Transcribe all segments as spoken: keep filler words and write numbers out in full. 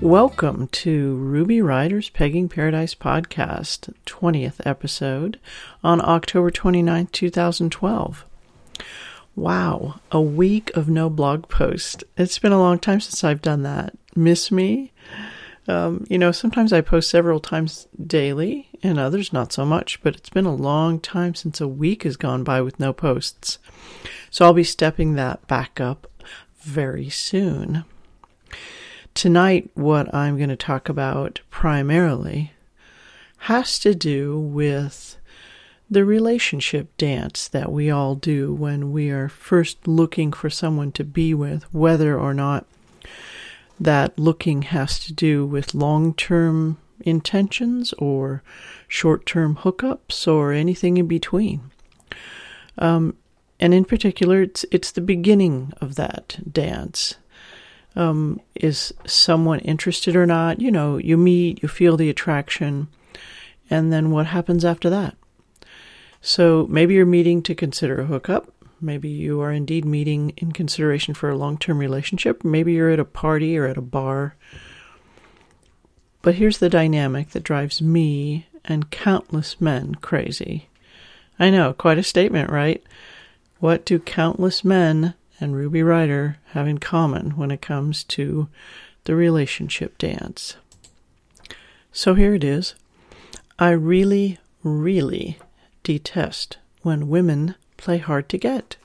Welcome to Ruby Rider's Pegging Paradise podcast, twentieth episode on October twenty-ninth, twenty twelve. Wow, a week of no blog post. It's been a long time since I've done that. Miss me? Um, you know, sometimes I post several times daily and others not so much, but it's been a long time since a week has gone by with no posts. So I'll be stepping that back up very soon. Tonight, what I'm going to talk about primarily has to do with the relationship dance that we all do when we are first looking for someone to be with, whether or not that looking has to do with long-term intentions or short-term hookups or anything in between. Um, and in particular, it's it's the beginning of that dance. Um, is someone interested or not? You know, you meet, you feel the attraction, and then what happens after that? So maybe you're meeting to consider a hookup. Maybe you are indeed meeting in consideration for a long-term relationship. Maybe you're at a party or at a bar. But here's the dynamic that drives me and countless men crazy. I know, quite a statement, right? What do countless men and Ruby Rider have in common when it comes to the relationship dance? So here it is. I really, really detest when women play hard to get.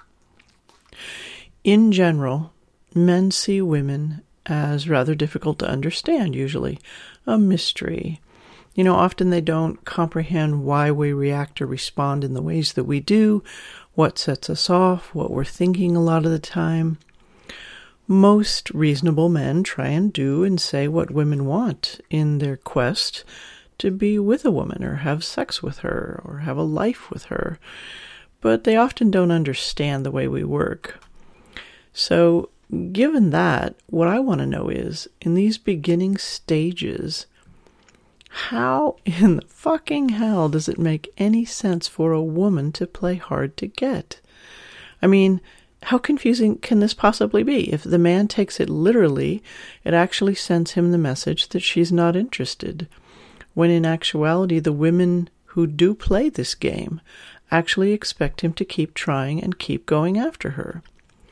In general, men see women as rather difficult to understand, usually. A mystery. You know, often they don't comprehend why we react or respond in the ways that we do, what sets us off, what we're thinking a lot of the time. Most reasonable men try and do and say what women want in their quest to be with a woman or have sex with her or have a life with her, but they often don't understand the way we work. So, given that, what I want to know is, in these beginning stages, how in the fucking hell does it make any sense for a woman to play hard to get? I mean, how confusing can this possibly be? If the man takes it literally, it actually sends him the message that she's not interested, when in actuality the women who do play this game actually expect him to keep trying and keep going after her.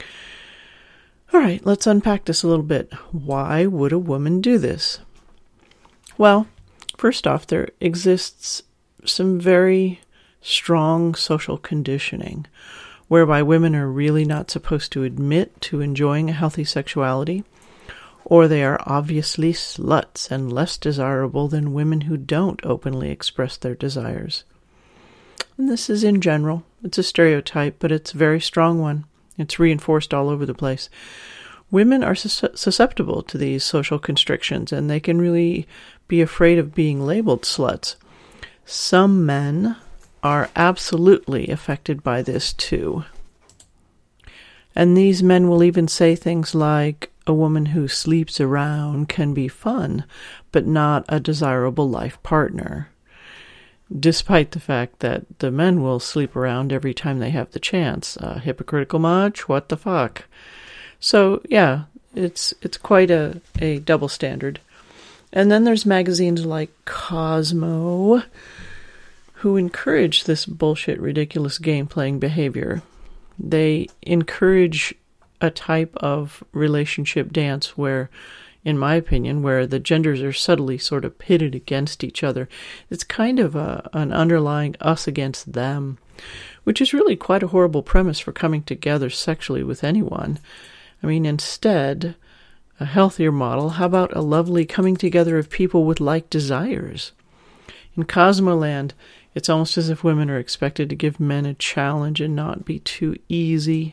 All right, let's unpack this a little bit. Why would a woman do this? Well, first off, there exists some very strong social conditioning whereby women are really not supposed to admit to enjoying a healthy sexuality, or they are obviously sluts and less desirable than women who don't openly express their desires. And this is in general. It's a stereotype, but it's a very strong one. It's reinforced all over the place. Women are sus- susceptible to these social constrictions, and they can really be afraid of being labeled sluts. Some men are absolutely affected by this too. And these men will even say things like, a woman who sleeps around can be fun, but not a desirable life partner. Despite the fact that the men will sleep around every time they have the chance. Uh, hypocritical much? What the fuck? So, yeah, it's it's quite a, a double standard. And then there's magazines like Cosmo, who encourage this bullshit, ridiculous game-playing behavior. They encourage a type of relationship dance where, in my opinion, where the genders are subtly sort of pitted against each other. It's kind of a, an underlying us against them, which is really quite a horrible premise for coming together sexually with anyone. I mean, instead, a healthier model, how about a lovely coming together of people with like desires? In Cosmoland, it's almost as if women are expected to give men a challenge and not be too easy.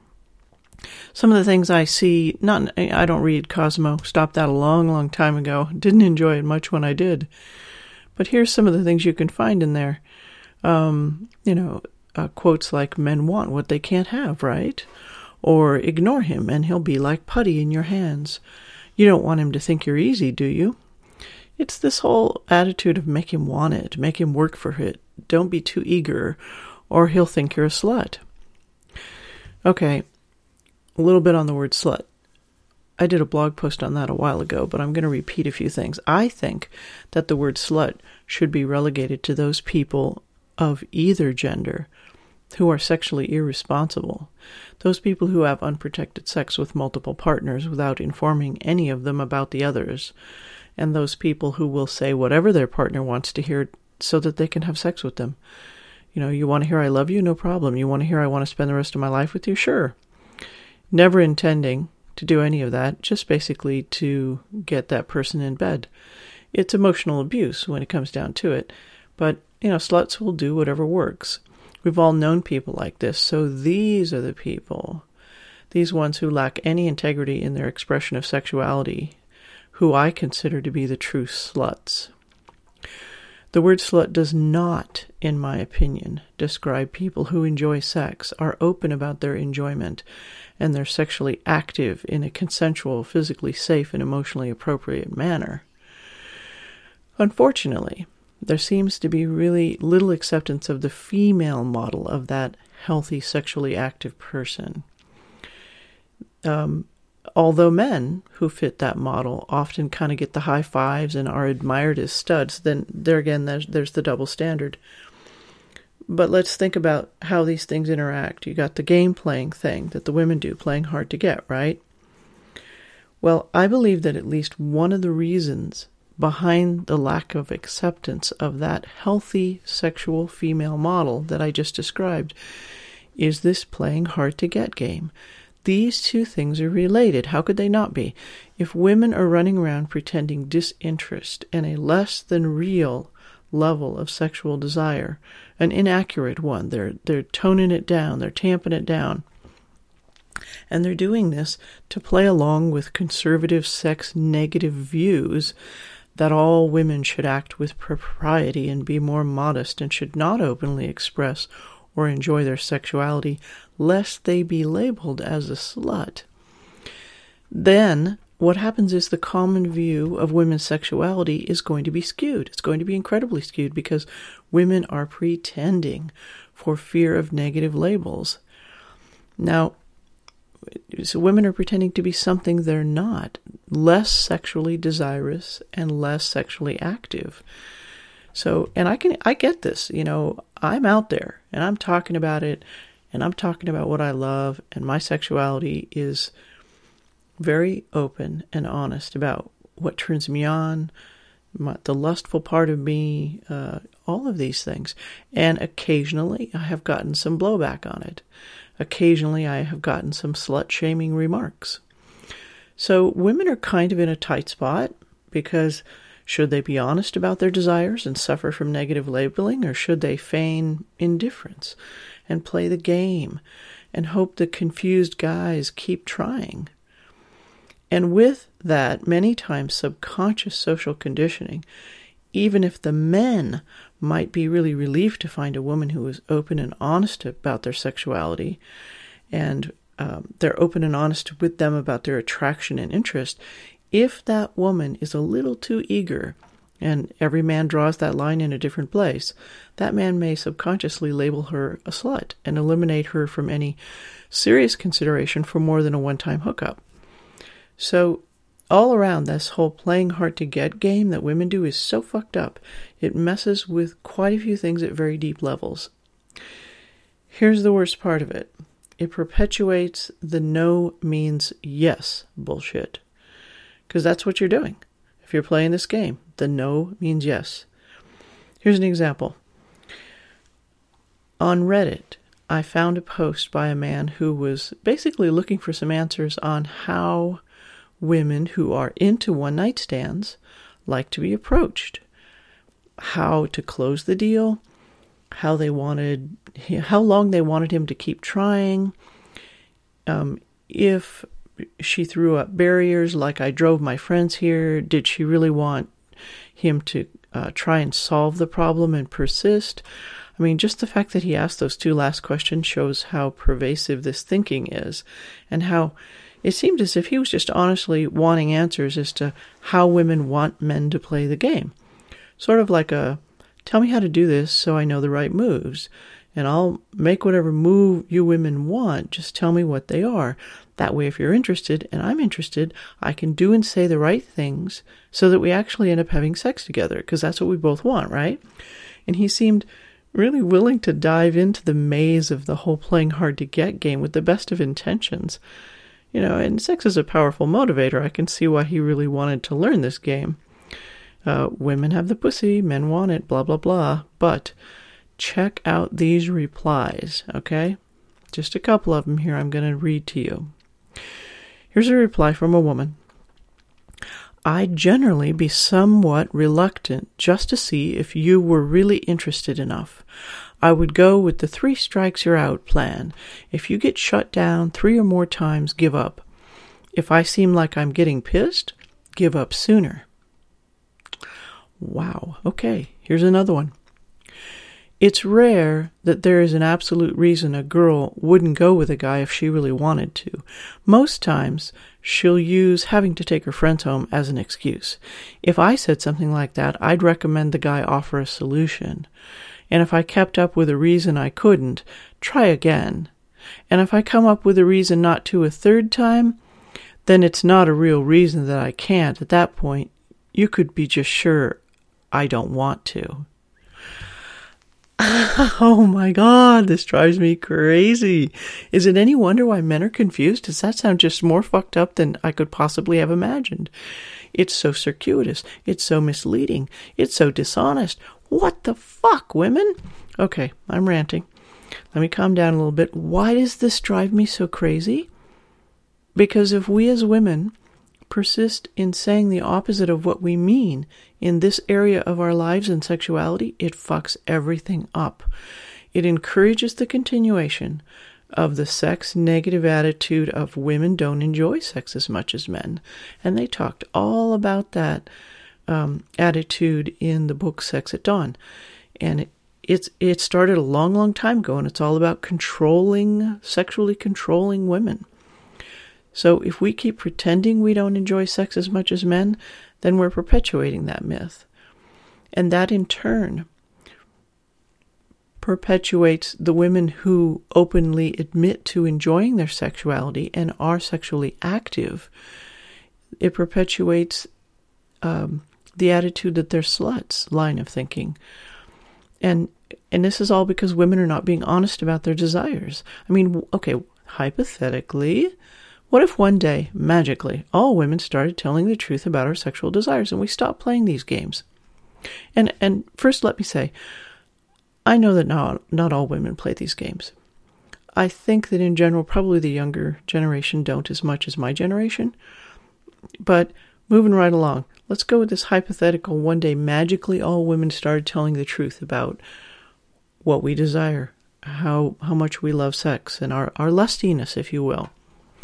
Some of the things I see, not I don't read Cosmo, stopped that a long, long time ago. Didn't enjoy it much when I did. But here's some of the things you can find in there. Um, you know, uh, quotes like, men want what they can't have, right? Or ignore him and he'll be like putty in your hands. You don't want him to think you're easy, do you? It's this whole attitude of make him want it, make him work for it. Don't be too eager, or he'll think you're a slut. Okay, a little bit on the word slut. I did a blog post on that a while ago, but I'm going to repeat a few things. I think that the word slut should be relegated to those people of either gender who are sexually irresponsible. Those people who have unprotected sex with multiple partners without informing any of them about the others. And those people who will say whatever their partner wants to hear so that they can have sex with them. You know, you want to hear I love you? No problem. You want to hear I want to spend the rest of my life with you? Sure. Never intending to do any of that, just basically to get that person in bed. It's emotional abuse when it comes down to it. But, you know, sluts will do whatever works. We've all known people like this. So these are the people, these ones who lack any integrity in their expression of sexuality, who I consider to be the true sluts. The word slut does not, in my opinion, describe people who enjoy sex, are open about their enjoyment, and they're sexually active in a consensual, physically safe, and emotionally appropriate manner. Unfortunately, there seems to be really little acceptance of the female model of that healthy, sexually active person. Um, although men who fit that model often kind of get the high fives and are admired as studs, then there again, there's, there's the double standard. But let's think about how these things interact. You got the game playing thing that the women do, playing hard to get, right? Well, I believe that at least one of the reasons behind the lack of acceptance of that healthy sexual female model that I just described is this playing hard to get game. These two things are related. How could they not be? If women are running around pretending disinterest and a less than real level of sexual desire, an inaccurate one, they're they're toning it down, they're tamping it down, and they're doing this to play along with conservative sex negative views that all women should act with propriety and be more modest and should not openly express or enjoy their sexuality, lest they be labeled as a slut. Then what happens is the common view of women's sexuality is going to be skewed. It's going to be incredibly skewed because women are pretending for fear of negative labels. Now, so women are pretending to be something they're not, less sexually desirous and less sexually active. So, and I can, I get this, you know, I'm out there and I'm talking about it and I'm talking about what I love, and my sexuality is very open and honest about what turns me on, my, the lustful part of me, uh, all of these things. And occasionally I have gotten some blowback on it. Occasionally I have gotten some slut-shaming remarks. So women are kind of in a tight spot because should they be honest about their desires and suffer from negative labeling, or should they feign indifference and play the game and hope the confused guys keep trying? And with that, many times subconscious social conditioning, even if the men might be really relieved to find a woman who is open and honest about their sexuality, and um, they're open and honest with them about their attraction and interest, if that woman is a little too eager, and every man draws that line in a different place, that man may subconsciously label her a slut and eliminate her from any serious consideration for more than a one-time hookup. So all around, this whole playing hard to get game that women do is so fucked up. It messes with quite a few things at very deep levels. Here's the worst part of it. It perpetuates the no means yes bullshit. Because that's what you're doing. If you're playing this game, the no means yes. Here's an example. On Reddit, I found a post by a man who was basically looking for some answers on how women who are into one-night stands like to be approached, how to close the deal, how they wanted, how long they wanted him to keep trying, um, if she threw up barriers like I drove my friends here, did she really want him to uh, try and solve the problem and persist? I mean, just the fact that he asked those two last questions shows how pervasive this thinking is, and how it seemed as if he was just honestly wanting answers as to how women want men to play the game. Sort of like a, tell me how to do this so I know the right moves. and I'll make whatever move you women want. Just tell me what they are. That way, if you're interested and I'm interested, I can do and say the right things so that we actually end up having sex together, because that's what we both want, right? And he seemed really willing to dive into the maze of the whole playing hard to get game with the best of intentions. You know, and sex is a powerful motivator. I can see why he really wanted to learn this game. Uh, women have the pussy, men want it, blah, blah, blah. But check out these replies, okay? Just a couple of them here I'm going to read to you. Here's a reply from a woman. I'd generally be somewhat reluctant just to see if you were really interested enough. I would go with the three strikes you're out plan. If you get shut down three or more times, give up. If I seem like I'm getting pissed, give up sooner. Wow. Okay, here's another one. It's rare that there is an absolute reason a girl wouldn't go with a guy if she really wanted to. Most times, she'll use having to take her friends home as an excuse. If I said something like that, I'd recommend the guy offer a solution. And if I kept up with a reason I couldn't, try again. And if I come up with a reason not to a third time, then it's not a real reason that I can't. At that point, you could be just sure I don't want to. Oh my God, this drives me crazy. Is it any wonder why men are confused? Does that sound just more fucked up than I could possibly have imagined? It's so circuitous. It's so misleading. It's so dishonest. What the fuck, women? Okay, I'm ranting. Let me calm down a little bit. Why does this drive me so crazy? Because if we as women persist in saying the opposite of what we mean in this area of our lives and sexuality, it fucks everything up. It encourages the continuation of the sex negative attitude of women don't enjoy sex as much as men. And they talked all about that um, attitude in the book Sex at Dawn. And it, it's it started a long, long time ago, and it's all about controlling, sexually controlling women. So if we keep pretending we don't enjoy sex as much as men, then we're perpetuating that myth. And that in turn perpetuates the women who openly admit to enjoying their sexuality and are sexually active. It perpetuates um, the attitude that they're sluts line of thinking. And and this is all because women are not being honest about their desires. I mean, okay, hypothetically, what if one day, magically, all women started telling the truth about our sexual desires and we stopped playing these games? And and first let me say, I know that not, not all women play these games. I think that in general, probably the younger generation don't as much as my generation. But moving right along, let's go with this hypothetical. One day, magically, all women started telling the truth about what we desire, how how much we love sex, and our, our lustiness, if you will.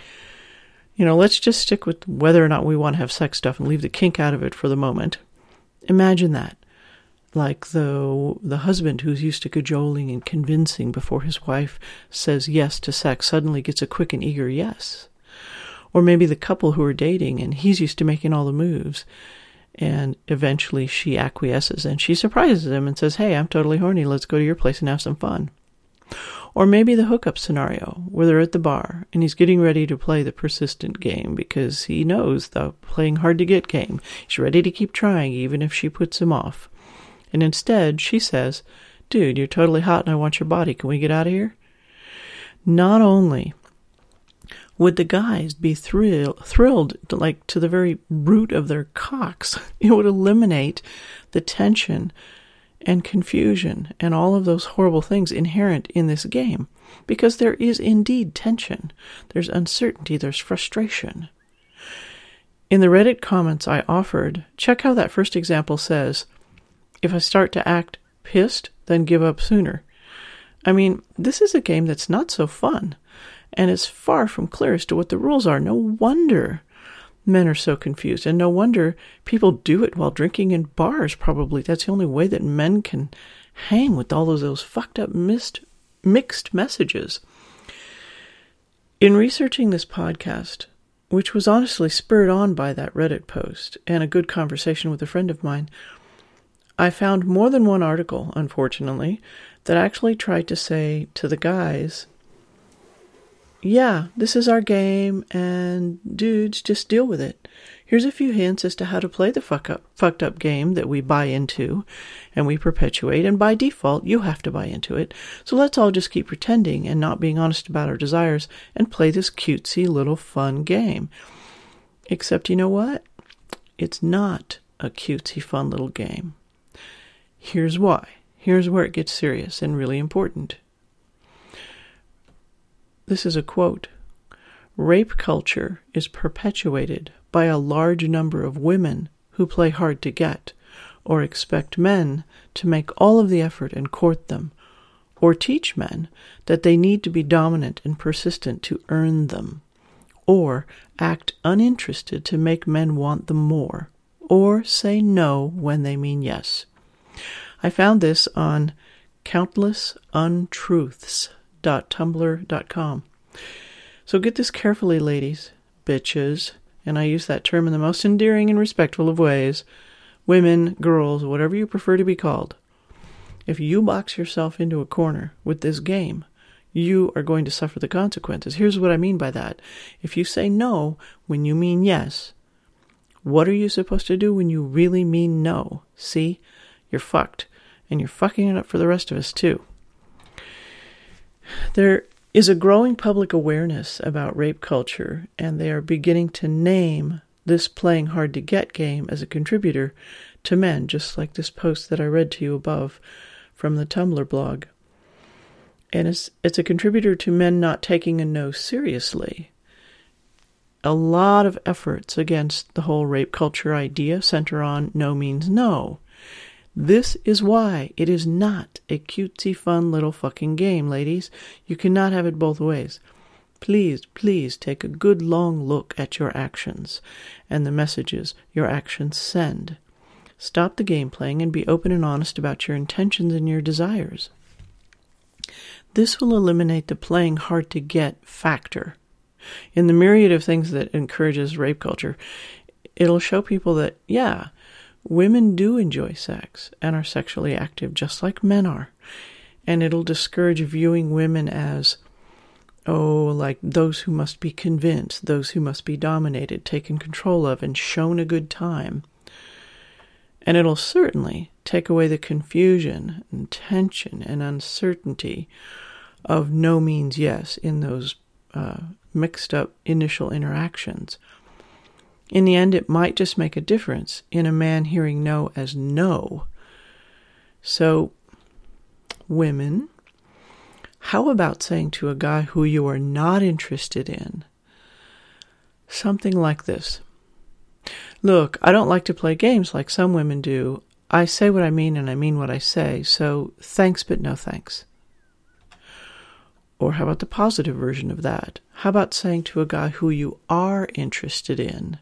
You know, let's just stick with whether or not we want to have sex stuff and leave the kink out of it for the moment. Imagine that. Like the the husband who's used to cajoling and convincing before his wife says yes to sex suddenly gets a quick and eager yes. Or maybe the couple who are dating and he's used to making all the moves and eventually she acquiesces and she surprises him and says, hey, I'm totally horny, let's go to your place and have some fun. Or maybe the hookup scenario where they're at the bar and he's getting ready to play the persistent game because he knows the playing hard to get game. He's ready to keep trying even if she puts him off. And instead she says, dude, you're totally hot and I want your body. Can we get out of here? Not only would the guys be thrill, thrilled to, like to the very root of their cocks, it would eliminate the tension and confusion and all of those horrible things inherent in this game, because there is indeed tension. There's uncertainty, there's frustration. In the Reddit comments I offered, check how that first example says, if I start to act pissed, then give up sooner. I mean, this is a game that's not so fun, and it's far from clear as to what the rules are. No wonder men are so confused, and no wonder people do it while drinking in bars, probably. That's the only way that men can hang with all of those fucked up mixed, mixed messages. In researching this podcast, which was honestly spurred on by that Reddit post and a good conversation with a friend of mine, I found more than one article, unfortunately, that actually tried to say to the guys, yeah, this is our game, and dudes, just deal with it. Here's a few hints as to how to play the fuck up, fucked up game that we buy into and we perpetuate, and by default, you have to buy into it. So let's all just keep pretending and not being honest about our desires and play this cutesy little fun game. Except, you know what? It's not a cutesy fun little game. Here's why. Here's where it gets serious and really important. This is a quote. Rape culture is perpetuated by a large number of women who play hard to get, or expect men to make all of the effort and court them, or teach men that they need to be dominant and persistent to earn them, or act uninterested to make men want them more, or say no when they mean yes. I found this on countless untruths dot tumblr dot com. So get this carefully, ladies, bitches, and I use that term in the most endearing and respectful of ways, women, girls, whatever you prefer to be called. If you box yourself into a corner with this game, you are going to suffer the consequences. Here's what I mean by that. If you say no when you mean yes, what are you supposed to do when you really mean no? See? You're fucked. And you're fucking it up for the rest of us, too. There is a growing public awareness about rape culture, and they are beginning to name this playing hard to get game as a contributor to men, just like this post that I read to you above from the Tumblr blog. And it's, it's a contributor to men not taking a no seriously. A lot of efforts against the whole rape culture idea center on no means no. This is why it is not a cutesy fun little fucking game, ladies. You cannot have it both ways. Please, please take a good long look at your actions and the messages your actions send. Stop the game playing and be open and honest about your intentions and your desires. This will eliminate the playing hard to get factor. In the myriad of things that encourages rape culture, it'll show people that, yeah, women do enjoy sex and are sexually active just like men are. And it'll discourage viewing women as, oh, like those who must be convinced, those who must be dominated, taken control of, and shown a good time. And it'll certainly take away the confusion and tension and uncertainty of no means yes in those uh, mixed up initial interactions. In the end, it might just make a difference in a man hearing no as no. So, women, how about saying to a guy who you are not interested in something like this? Look, I don't like to play games like some women do. I say what I mean and I mean what I say, so thanks but no thanks. Or how about the positive version of that? How about saying to a guy who you are interested in,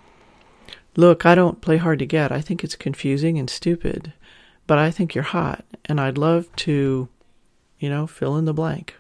look, I don't play hard to get. I think it's confusing and stupid, but I think you're hot, and I'd love to, you know, fill in the blank.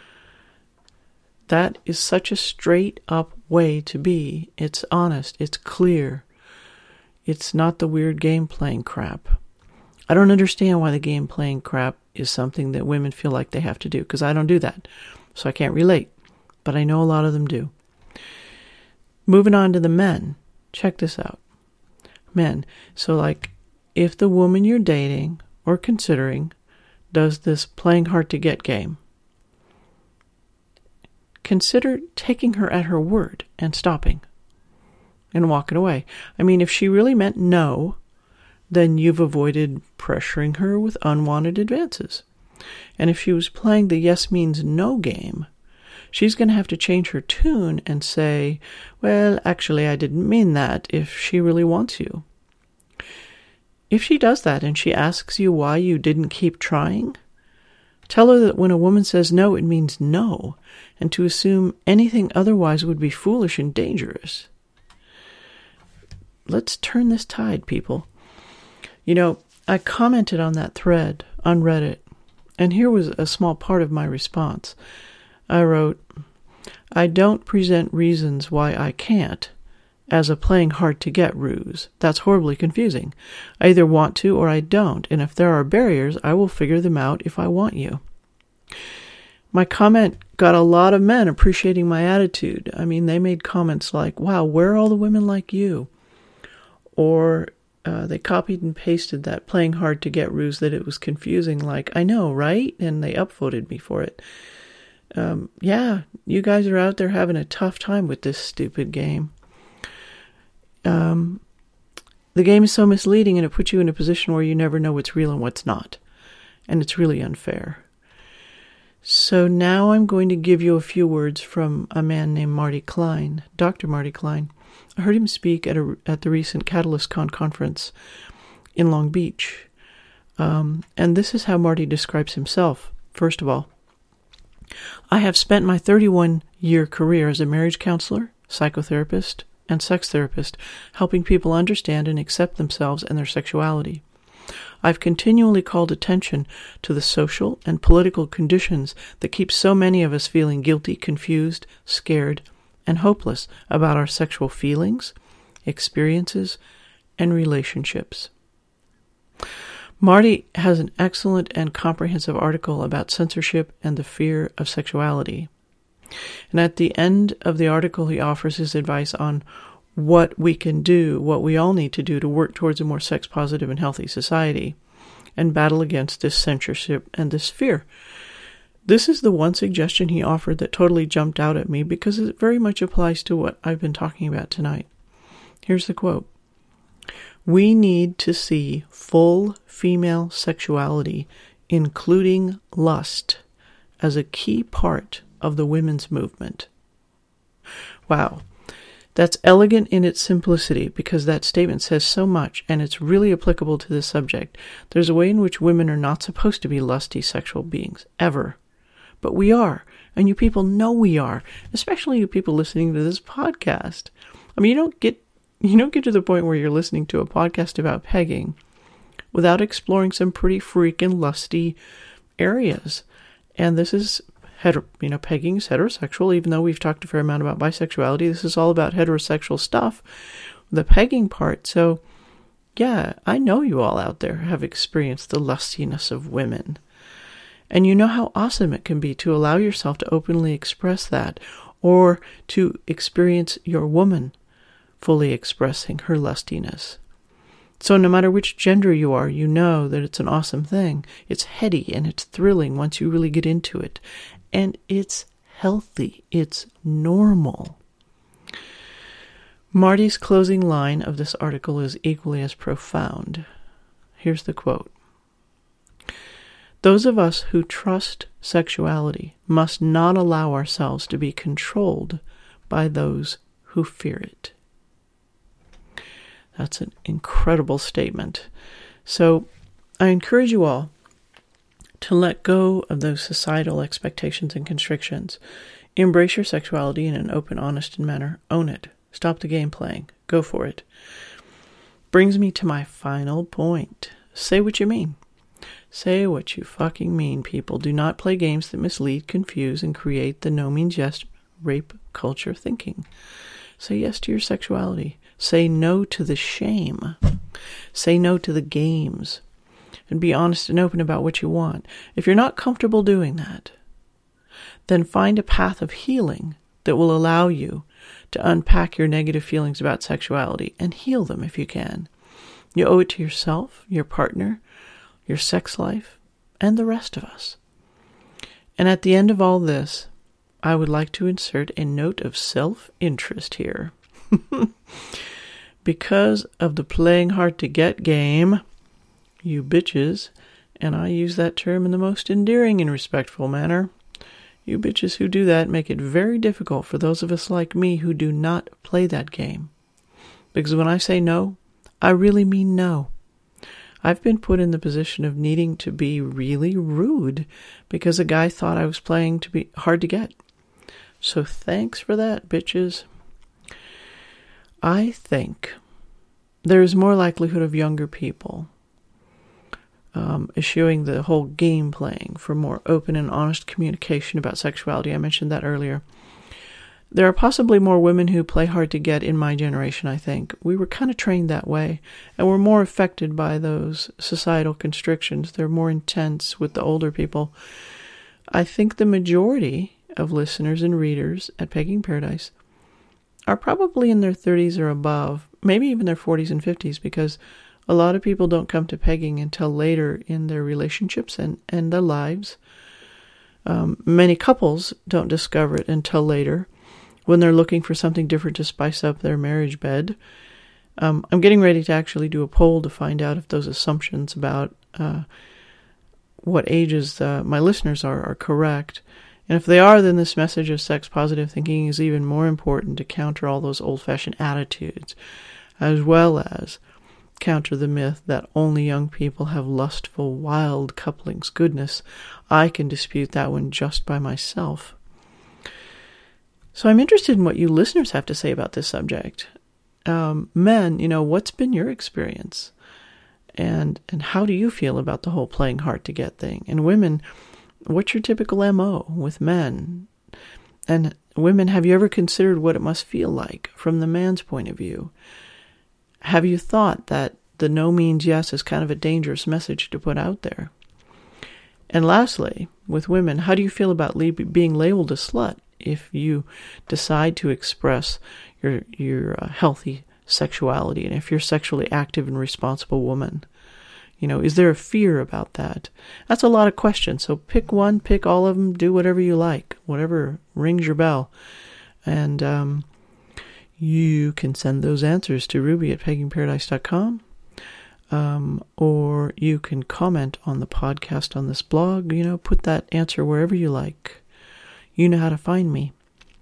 That is such a straight-up way to be. It's honest. It's clear. It's not the weird game-playing crap. I don't understand why the game-playing crap is something that women feel like they have to do, because I don't do that, so I can't relate, but I know a lot of them do. Moving on to the men. Check this out. Men. So like, if the woman you're dating or considering does this playing hard to get game, consider taking her at her word and stopping and walking away. I mean, if she really meant no, then you've avoided pressuring her with unwanted advances. And if she was playing the yes means no game, she's going to have to change her tune and say, well, actually, I didn't mean that, if she really wants you. If she does that and she asks you why you didn't keep trying, tell her that when a woman says no, it means no, and to assume anything otherwise would be foolish and dangerous. Let's turn this tide, people. You know, I commented on that thread on Reddit, and here was a small part of my response. I wrote, I don't present reasons why I can't, as a playing hard to get ruse. That's horribly confusing. I either want to or I don't, and if there are barriers, I will figure them out if I want you. My comment got a lot of men appreciating my attitude. I mean, they made comments like, wow, where are all the women like you? Or uh, they copied and pasted that playing hard to get ruse that it was confusing, like, I know, right? And they upvoted me for it. Um, yeah, you guys are out there having a tough time with this stupid game. Um, the game is so misleading and it puts you in a position where you never know what's real and what's not. And it's really unfair. So now I'm going to give you a few words from a man named Marty Klein, Doctor Marty Klein. I heard him speak at a, at the recent CatalystCon conference in Long Beach. Um, and this is how Marty describes himself. First of all, I have spent my thirty-one-year career as a marriage counselor, psychotherapist, and sex therapist, helping people understand and accept themselves and their sexuality. I've continually called attention to the social and political conditions that keep so many of us feeling guilty, confused, scared, and hopeless about our sexual feelings, experiences, and relationships. Marty has an excellent and comprehensive article about censorship and the fear of sexuality. And at the end of the article, he offers his advice on what we can do, what we all need to do to work towards a more sex-positive and healthy society and battle against this censorship and this fear. This is the one suggestion he offered that totally jumped out at me because it very much applies to what I've been talking about tonight. Here's the quote. We need to see full female sexuality, including lust, as a key part of the women's movement. Wow. That's elegant in its simplicity because that statement says so much and it's really applicable to this subject. There's a way in which women are not supposed to be lusty sexual beings, ever. But we are, and you people know we are, especially you people listening to this podcast. I mean, you don't get you don't get to the point where you're listening to a podcast about pegging without exploring some pretty freaking lusty areas. And this is Heter- you know, pegging is heterosexual, even though we've talked a fair amount about bisexuality. This is all about heterosexual stuff, the pegging part. So, yeah, I know you all out there have experienced the lustiness of women. And you know how awesome it can be to allow yourself to openly express that, or to experience your woman fully expressing her lustiness. So no matter which gender you are, you know that it's an awesome thing. It's heady and it's thrilling once you really get into it. And it's healthy. It's normal. Marty's closing line of this article is equally as profound. Here's the quote. Those of us who trust sexuality must not allow ourselves to be controlled by those who fear it. That's an incredible statement. So I encourage you all to let go of those societal expectations and constrictions. Embrace your sexuality in an open, honest manner. Own it. Stop the game playing. Go for it. Brings me to my final point. Say what you mean. Say what you fucking mean, people. Do not play games that mislead, confuse, and create the no means yes rape culture thinking. Say yes to your sexuality. Say no to the shame. Say no to the games. And be honest and open about what you want. If you're not comfortable doing that, then find a path of healing that will allow you to unpack your negative feelings about sexuality and heal them if you can. You owe it to yourself, your partner, your sex life, and the rest of us. And at the end of all this, I would like to insert a note of self-interest here. Because of the playing hard to get game, you bitches, and I use that term in the most endearing and respectful manner, you bitches who do that make it very difficult for those of us like me who do not play that game. Because when I say no, I really mean no. I've been put in the position of needing to be really rude because a guy thought I was playing to be hard to get. So thanks for that, bitches. I think there is more likelihood of younger people um, eschewing the whole game playing for more open and honest communication about sexuality. I mentioned that earlier. There are possibly more women who play hard to get in my generation, I think. We were kind of trained that way, and we're more affected by those societal constrictions. They're more intense with the older people. I think the majority of listeners and readers at Pegging Paradise are probably in their thirties or above, maybe even their forties and fifties, because a lot of people don't come to pegging until later in their relationships and, and their lives. Um, many couples don't discover it until later, when they're looking for something different to spice up their marriage bed. Um, I'm getting ready to actually do a poll to find out if those assumptions about uh, what ages uh, my listeners are are correct. And if they are, then this message of sex-positive thinking is even more important to counter all those old-fashioned attitudes, as well as counter the myth that only young people have lustful, wild couplings. Goodness, I can dispute that one just by myself. So I'm interested in what you listeners have to say about this subject. Um, men, you know, what's been your experience? And and how do you feel about the whole playing hard to get thing? And women, what's your typical M O with men? And women, have you ever considered what it must feel like from the man's point of view? Have you thought that the no means yes is kind of a dangerous message to put out there? And lastly, with women, how do you feel about le- being labeled a slut if you decide to express your your uh, healthy sexuality, and if you're a sexually active and responsible woman? You know, is there a fear about that? That's a lot of questions. So pick one, pick all of them, do whatever you like, whatever rings your bell. And um, you can send those answers to Ruby at pegging paradise dot com. Um, or you can comment on the podcast on this blog. You know, put that answer wherever you like. You know how to find me.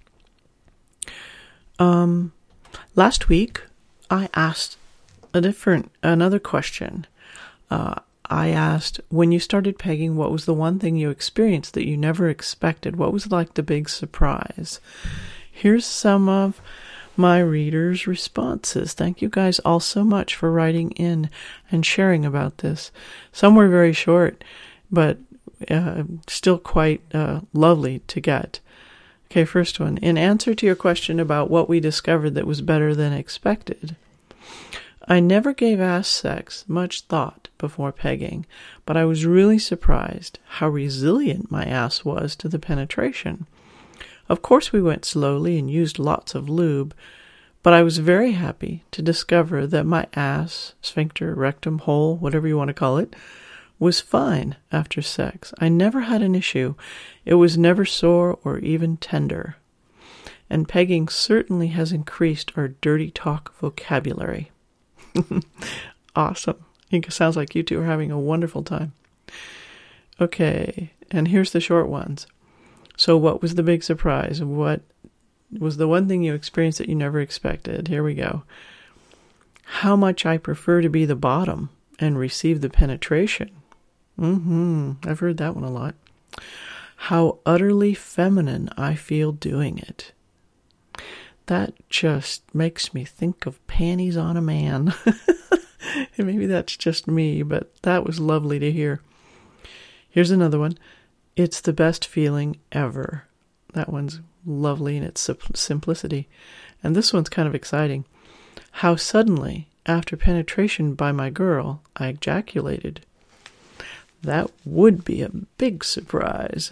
Um, last week, I asked a different, another question. Uh, I asked, when you started pegging, what was the one thing you experienced that you never expected? What was like the big surprise? Here's some of my readers' responses. Thank you guys all so much for writing in and sharing about this. Some were very short, but uh, still quite uh, lovely to get. Okay, first one. In answer to your question about what we discovered that was better than expected, I never gave ass sex much thought before pegging, but I was really surprised how resilient my ass was to the penetration. Of course, we went slowly and used lots of lube, but I was very happy to discover that my ass, sphincter, rectum, hole, whatever you want to call it, was fine after sex. I never had an issue. It was never sore or even tender. And pegging certainly has increased our dirty talk vocabulary. Awesome. It sounds like you two are having a wonderful time. Okay, and here's the short ones. So what was the big surprise? What was the one thing you experienced that you never expected? Here we go. How much I prefer to be the bottom and receive the penetration. Mm-hmm. I've heard that one a lot. How utterly feminine I feel doing it. That just makes me think of panties on a man. And maybe that's just me, but that was lovely to hear. Here's another one. It's the best feeling ever. That one's lovely in its simplicity. And this one's kind of exciting. How suddenly, after penetration by my girl, I ejaculated. That would be a big surprise.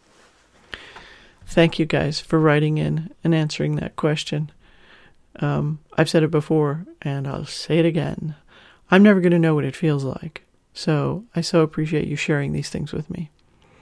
Thank you guys for writing in and answering that question. Um, I've said it before, and I'll say it again. I'm never going to know what it feels like. So I so appreciate you sharing these things with me.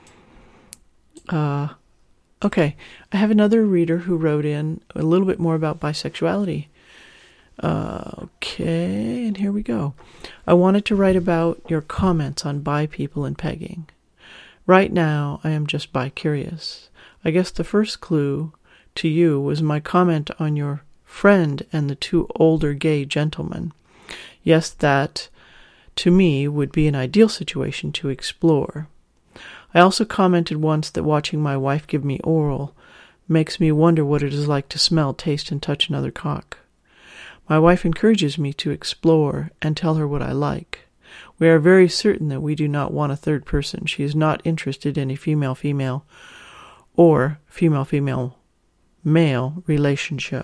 Uh, okay, I have another reader who wrote in a little bit more about bisexuality. Uh, okay, and here we go. I wanted to write about your comments on bi people and pegging. Right now, I am just bi-curious. I guess the first clue to you was my comment on your friend and the two older gay gentlemen. Yes, that, to me, would be an ideal situation to explore. I also commented once that watching my wife give me oral makes me wonder what it is like to smell, taste, and touch another cock. My wife encourages me to explore and tell her what I like. We are very certain that we do not want a third person. She is not interested in a female-female or female-female male relationship.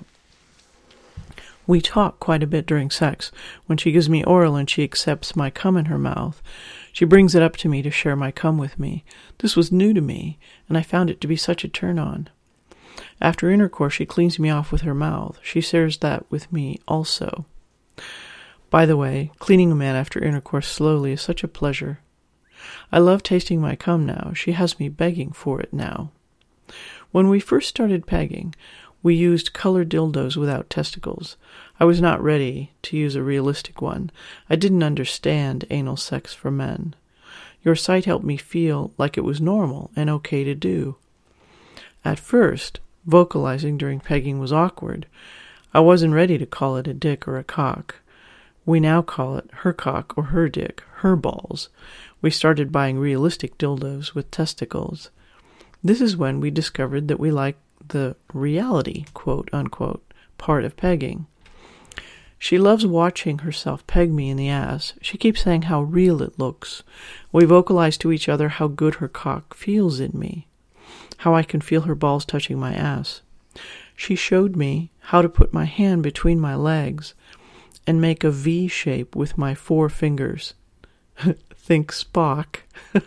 We talk quite a bit during sex. When she gives me oral and she accepts my cum in her mouth, she brings it up to me to share my cum with me. This was new to me, and I found it to be such a turn-on. After intercourse, she cleans me off with her mouth. She shares that with me also. By the way, cleaning a man after intercourse slowly is such a pleasure. I love tasting my cum now. She has me begging for it now. When we first started pegging, we used colored dildos without testicles. I was not ready to use a realistic one. I didn't understand anal sex for men. Your site helped me feel like it was normal and okay to do. At first, vocalizing during pegging was awkward. I wasn't ready to call it a dick or a cock. We now call it her cock or her dick, her balls. We started buying realistic dildos with testicles. This is when we discovered that we like the reality, quote unquote, part of pegging. She loves watching herself peg me in the ass. She keeps saying how real it looks. We vocalize to each other how good her cock feels in me, how I can feel her balls touching my ass. She showed me how to put my hand between my legs and make a V shape with my four fingers. Think Spock.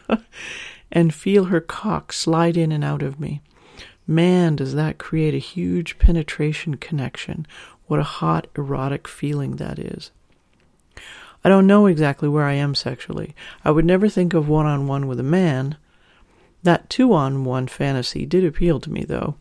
And feel her cock slide in and out of me. Man, does that create a huge penetration connection. What a hot, erotic feeling that is. I don't know exactly where I am sexually. I would never think of one-on-one with a man. That two-on-one fantasy did appeal to me, though.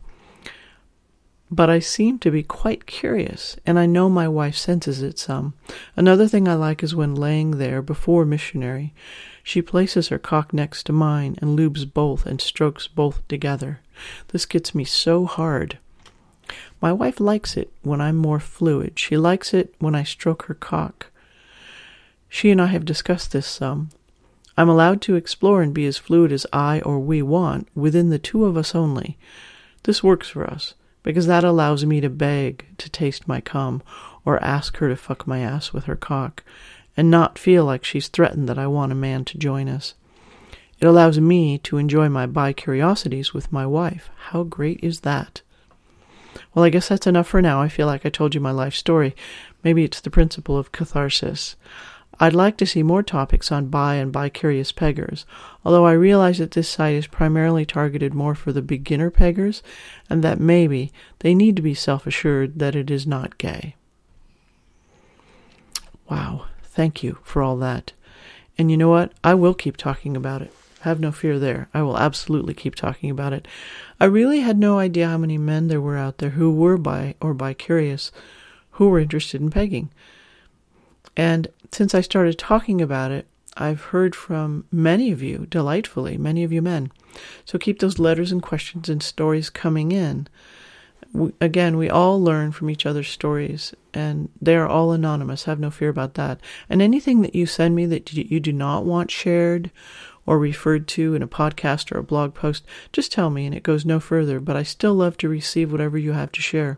But I seem to be quite curious, and I know my wife senses it some. Another thing I like is when laying there before missionary, she places her cock next to mine and lubes both and strokes both together. This gets me so hard. My wife likes it when I'm more fluid. She likes it when I stroke her cock. She and I have discussed this some. I'm allowed to explore and be as fluid as I or we want, within the two of us only. This works for us, because that allows me to beg to taste my cum, or ask her to fuck my ass with her cock, and not feel like she's threatened that I want a man to join us. It allows me to enjoy my bi-curiosities with my wife. How great is that? Well, I guess that's enough for now. I feel like I told you my life story. Maybe it's the principle of catharsis. I'd like to see more topics on bi and bi-curious peggers, although I realize that this site is primarily targeted more for the beginner peggers, and that maybe they need to be self-assured that it is not gay. Wow, thank you for all that. And you know what? I will keep talking about it. Have no fear there. I will absolutely keep talking about it. I really had no idea how many men there were out there who were bi or bi-curious, who were interested in pegging. And since I started talking about it, I've heard from many of you, delightfully, many of you men. So keep those letters and questions and stories coming in. We, again, we all learn from each other's stories, and they are all anonymous. Have no fear about that. And anything that you send me that you do not want shared or referred to in a podcast or a blog post, just tell me and it goes no further. But I still love to receive whatever you have to share.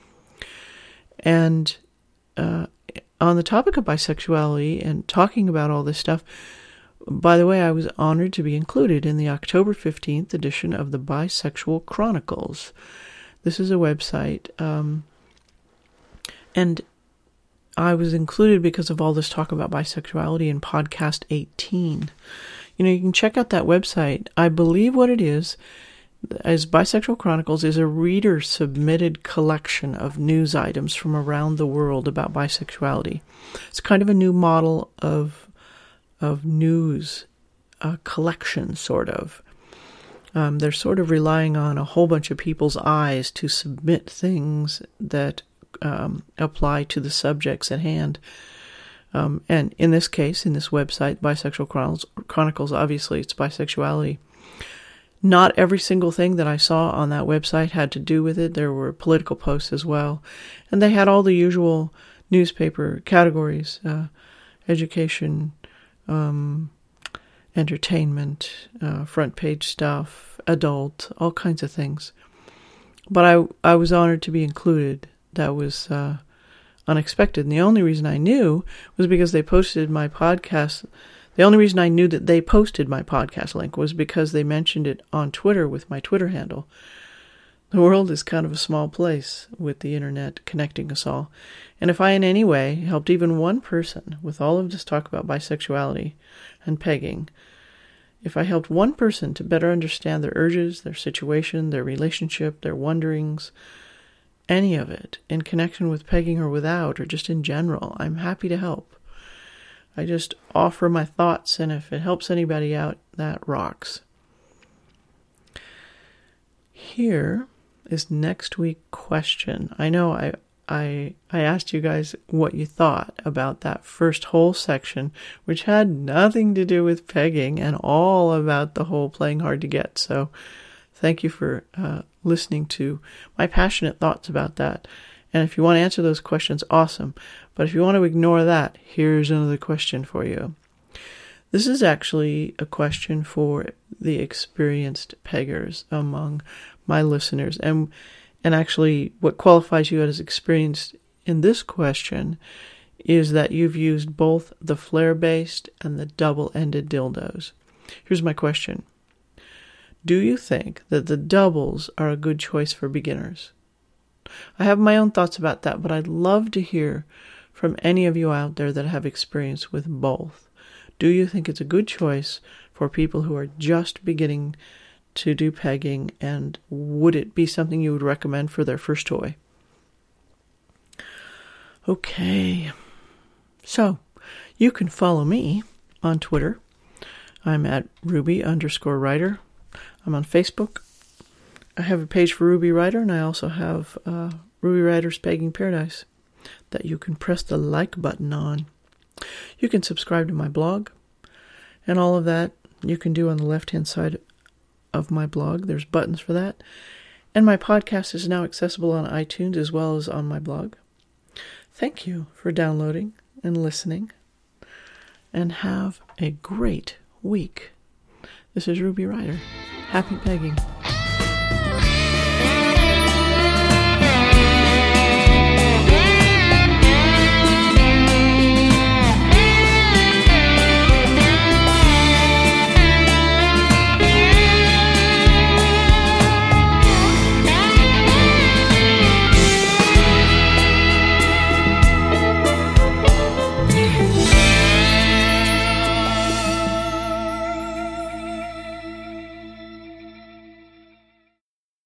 And uh, on the topic of bisexuality and talking about all this stuff, by the way, I was honored to be included in the October fifteenth edition of the Bisexual Chronicles. This is a website, um, and I was included because of all this talk about bisexuality in podcast eighteen. You know, you can check out that website. I believe what it is, as Bisexual Chronicles, is a reader-submitted collection of news items from around the world about bisexuality. It's kind of a new model of of news uh, collection, sort of. Um, they're sort of relying on a whole bunch of people's eyes to submit things that um, apply to the subjects at hand. Um, and in this case, in this website, Bisexual Chronicles, Chronicles, obviously it's bisexuality. Not every single thing that I saw on that website had to do with it. There were political posts as well. And they had all the usual newspaper categories, uh, education, um, entertainment, uh, front page stuff, adult, all kinds of things. But I, I was honored to be included. That was uh, unexpected. And the only reason I knew was because they posted my podcast. The only reason I knew that they posted my podcast link was because they mentioned it on Twitter with my Twitter handle. The world is kind of a small place with the internet connecting us all. And if I in any way helped even one person with all of this talk about bisexuality and pegging, if I helped one person to better understand their urges, their situation, their relationship, their wonderings, any of it in connection with pegging or without, or just in general, I'm happy to help. I just offer my thoughts, and if it helps anybody out, that rocks. Here is next week's question. I know I I I asked you guys what you thought about that first whole section, which had nothing to do with pegging and all about the whole playing hard to get. So thank you for uh, listening to my passionate thoughts about that. And if you want to answer those questions, awesome. But if you want to ignore that, here's another question for you. This is actually a question for the experienced peggers among my listeners. And and actually what qualifies you as experienced in this question is that you've used both the flare-based and the double-ended dildos. Here's my question. Do you think that the doubles are a good choice for beginners? I have my own thoughts about that, but I'd love to hear from any of you out there that have experience with both. Do you think it's a good choice for people who are just beginning to do pegging, and would it be something you would recommend for their first toy? Okay, so you can follow me on Twitter. I'm at Ruby underscore Writer. I'm on Facebook. I have a page for Ruby Writer, and I also have uh, Ruby Writer's Pegging Paradise that you can press the like button on. You can subscribe to my blog, and all of that you can do on the left-hand side of my blog. There's buttons for that. And my podcast is now accessible on iTunes as well as on my blog. Thank you for downloading and listening, and have a great week. This is Ruby Writer. Happy pegging.